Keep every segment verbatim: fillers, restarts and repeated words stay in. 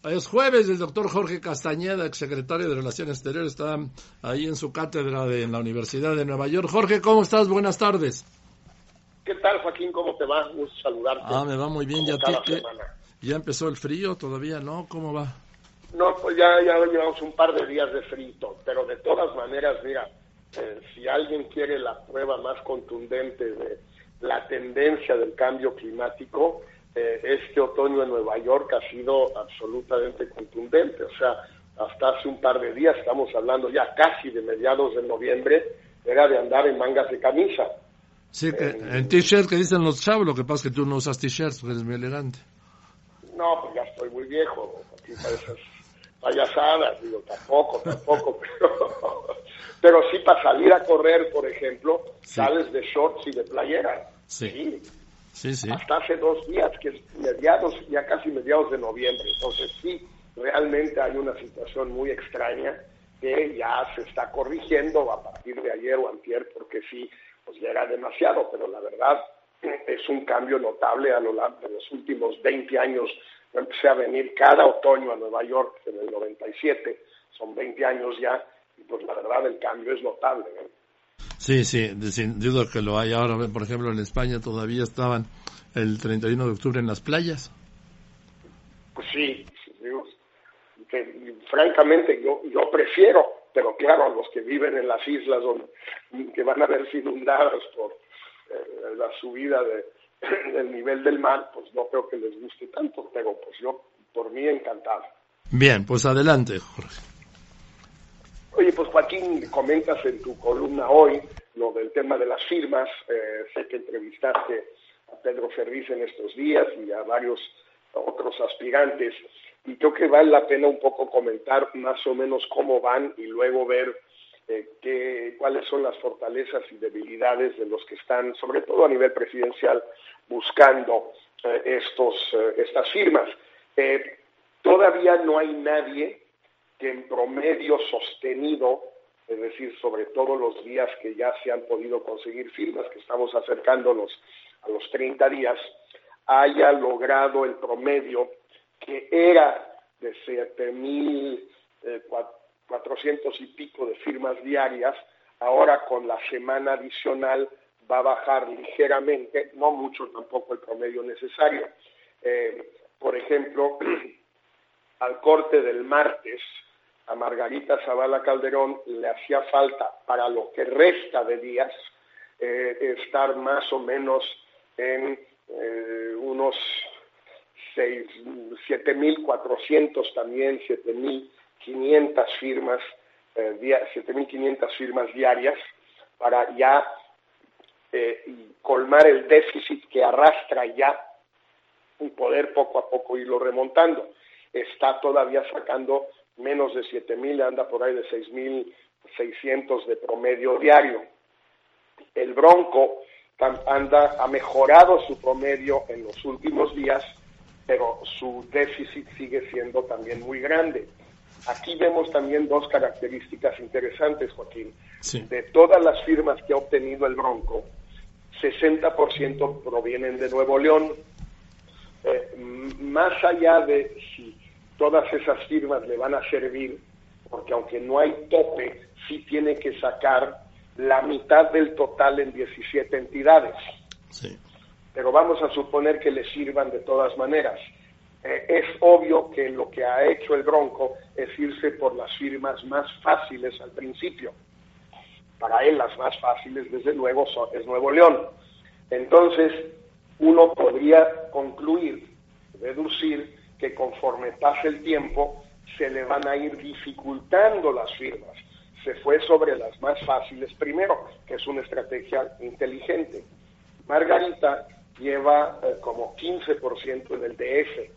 Es jueves, el doctor Jorge Castañeda, exsecretario de Relaciones Exteriores, está ahí en su cátedra de, en la Universidad de Nueva York. Jorge, ¿cómo estás? Buenas tardes. ¿Qué tal, Joaquín? ¿Cómo te va? Gusto saludarte. Ah, me va muy bien. ¿Ya cada ti, semana. ¿Ya empezó el frío todavía, no? ¿Cómo va? No, pues ya, ya llevamos un par de días de frito, pero de todas maneras, mira, eh, si alguien quiere la prueba más contundente de la tendencia del cambio climático, eh, este otoño en Nueva York ha sido absolutamente contundente. O sea, hasta hace un par de días, estamos hablando ya casi de mediados de noviembre, era de andar en mangas de camisa. Sí, que eh, en t-shirt que dicen los chavos, lo que pasa es que tú no usas t-shirts, porque eres muy elegante. No, pues ya estoy muy viejo, aquí para esas payasadas, digo, tampoco, tampoco, pero, pero sí para salir a correr, por ejemplo, sí. Sales de shorts y de playera. Sí. sí. Sí, sí. Hasta hace dos días, que es mediados, ya casi mediados de noviembre. Entonces sí, realmente hay una situación muy extraña que ya se está corrigiendo a partir de ayer o antier, porque sí, pues ya era demasiado, pero la verdad es un cambio notable a lo largo de los últimos veinte años. Yo empecé a venir cada otoño a Nueva York en el noventa y siete, son veinte años ya, y pues la verdad el cambio es notable, ¿eh? Sí, sí, sin duda que lo hay. Ahora, por ejemplo, en España todavía estaban el treinta y uno de octubre en las playas. Pues sí, digo, que, francamente yo yo prefiero, pero claro, a los que viven en las islas donde, que van a verse inundadas por eh, la subida de, del nivel del mar, pues no creo que les guste tanto, pero pues yo, por mí, encantado. Bien, pues adelante, Jorge. Oye, pues Joaquín, comentas en tu columna hoy lo del tema de las firmas. Eh, sé que entrevistaste a Pedro Ferriz en estos días y a varios otros aspirantes, y creo que vale la pena un poco comentar más o menos cómo van y luego ver eh, qué, cuáles son las fortalezas y debilidades de los que están, sobre todo a nivel presidencial, buscando eh, estos eh, estas firmas. Eh, todavía no hay nadie que en promedio sostenido, es decir, sobre todo los días que ya se han podido conseguir firmas, que estamos acercándonos a los treinta días, haya logrado el promedio que era de siete mil cuatrocientos y pico de firmas diarias. Ahora con la semana adicional va a bajar ligeramente, no mucho tampoco el promedio necesario. Eh, por ejemplo, al corte del martes, a Margarita Zavala Calderón le hacía falta, para lo que resta de días, eh, estar más o menos en eh, unos siete mil cuatrocientos también, siete mil quinientas firmas, eh, dia, siete mil quinientas firmas diarias, para ya eh, colmar el déficit que arrastra ya y poder poco a poco irlo remontando. Está todavía sacando menos de siete mil, anda por ahí de seis mil seiscientos de promedio diario. El Bronco anda, ha mejorado su promedio en los últimos días, pero su déficit sigue siendo también muy grande. Aquí vemos también dos características interesantes, Joaquín. Sí. De todas las firmas que ha obtenido el Bronco, sesenta por ciento provienen de Nuevo León. Eh, más allá de si todas esas firmas le van a servir, porque aunque no hay tope, sí tiene que sacar la mitad del total en diecisiete entidades. Sí. Pero vamos a suponer que le sirvan de todas maneras. Eh, es obvio que lo que ha hecho el Bronco es irse por las firmas más fáciles al principio. Para él las más fáciles, desde luego, son, es Nuevo León. Entonces, uno podría concluir, deducir, que conforme pase el tiempo, se le van a ir dificultando las firmas. Se fue sobre las más fáciles primero, que es una estrategia inteligente. Margarita lleva eh, como quince por ciento en el D F.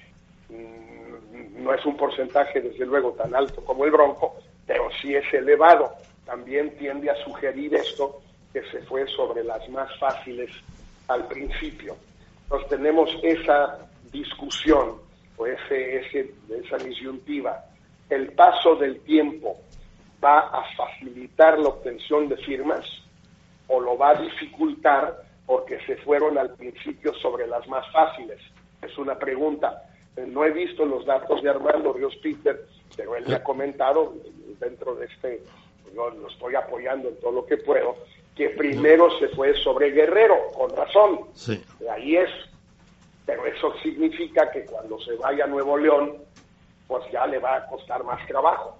Mm, no es un porcentaje, desde luego, tan alto como el Bronco, pero sí es elevado. También tiende a sugerir esto, que se fue sobre las más fáciles al principio. Entonces tenemos esa discusión, o ese, ese, esa disyuntiva. El paso del tiempo va a facilitar la obtención de firmas o lo va a dificultar porque se fueron al principio sobre las más fáciles. Es una pregunta. Eh, no he visto los datos de Armando Ríos Peter, pero él me ha comentado, dentro de este, yo lo estoy apoyando en todo lo que puedo, que primero se fue sobre Guerrero, con razón. Sí. Ahí es. Pero eso significa que cuando se vaya a Nuevo León, pues ya le va a costar más trabajo.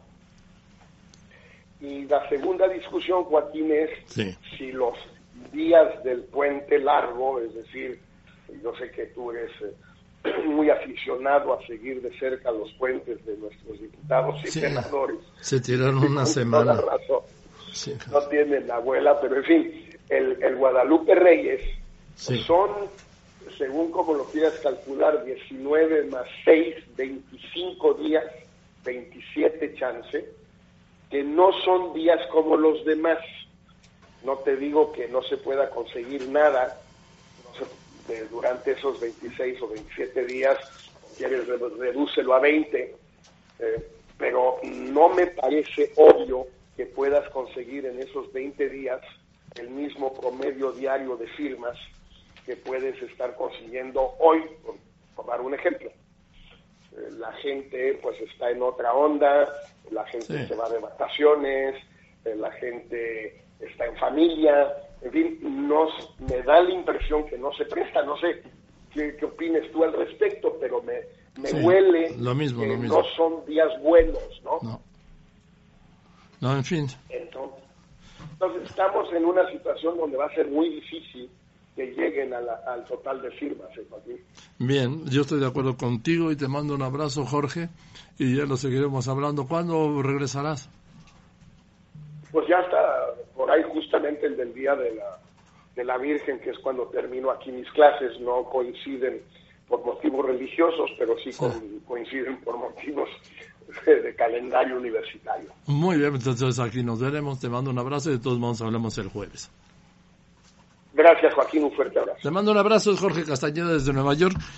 Y la segunda discusión, Joaquín, es sí. si los días del puente largo, es decir, yo sé que tú eres eh, muy aficionado a seguir de cerca los puentes de nuestros diputados y sí. senadores. Se tiraron una semana. Razón. Sí. No tienen la abuela, pero en fin, el, el Guadalupe Reyes sí. son, según como lo quieras calcular, diecinueve más seis, veinticinco días, veintisiete chance, que no son días como los demás. No te digo que no se pueda conseguir nada no se, de, durante esos veintiséis o veintisiete días, quieres redúcelo a veinte, eh, pero no me parece obvio que puedas conseguir en esos veinte días el mismo promedio diario de firmas que puedes estar consiguiendo hoy, por, por dar un ejemplo. Eh, la gente pues está en otra onda, la gente sí. se va de vacaciones, eh, la gente está en familia, en fin, no, me da la impresión que no se presta, no sé qué, qué opines tú al respecto, pero me, me sí, huele lo mismo, que lo mismo. no son días buenos, ¿no? No, no en fin. Entonces, entonces estamos en una situación donde va a ser muy difícil que lleguen a la, al total de firmas, ¿eh, Joaquín? Bien, yo estoy de acuerdo contigo y te mando un abrazo, Jorge, y ya lo seguiremos hablando. ¿Cuándo regresarás? Pues ya está por ahí justamente el del Día de la, de la Virgen, que es cuando termino aquí mis clases. No coinciden por motivos religiosos, pero sí, sí. Con, coinciden por motivos de, de calendario universitario. Muy bien, entonces aquí nos veremos. Te mando un abrazo y de todos modos hablamos el jueves. Gracias, Joaquín, un fuerte abrazo. Te mando un abrazo, es Jorge Castañeda desde Nueva York.